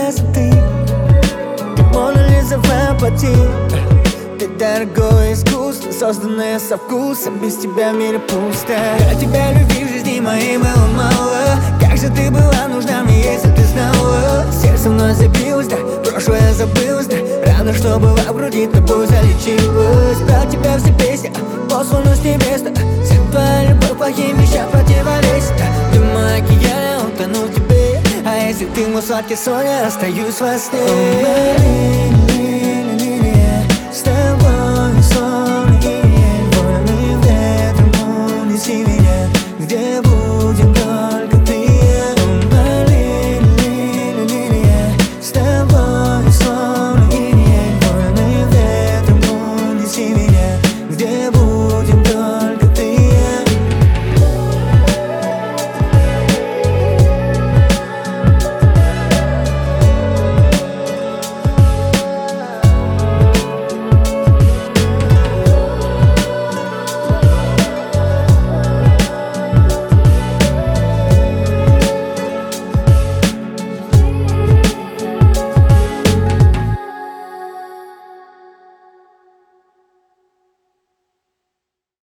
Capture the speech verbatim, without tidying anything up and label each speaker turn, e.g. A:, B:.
A: красоты. Ты Мона Лиза воплоти. Ты дорогое искусство, созданное со вкусом. Без тебя в мире пусто. Я тебя любви в жизни моей было мало. Как же ты была нужна мне, если ты знала. Сердце вновь забилось, да, прошлое забылось, да. Рано, что была в груди, тобой залечилась. Про тебя все песни, посланы с небес, да. Вся твоя любовь плохим вещам противовесит, да. Ты моя океан, я утону в тебе. А если ты мой сладкий сон, я остаюсь во сне. С тобой словно июнь, вольным ветром унеси меня, где буду.